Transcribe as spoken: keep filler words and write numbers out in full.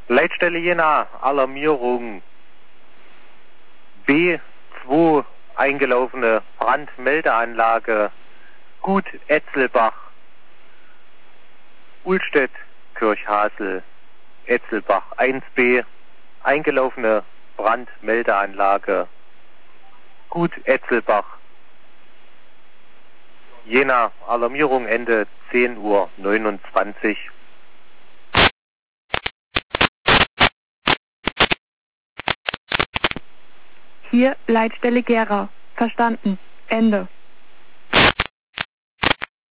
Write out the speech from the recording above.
Leitstelle Jena, Alarmierung. B zwei eingelaufene Brandmeldeanlage. Gut Etzelbach. Uhlstedt, Kirchhasel, Etzelbach eins b. Eingelaufene Brandmeldeanlage. Gut Etzelbach. Jena, Alarmierung Ende zehn Uhr neunundzwanzig. Hier Leitstelle Gera. Verstanden. Ende.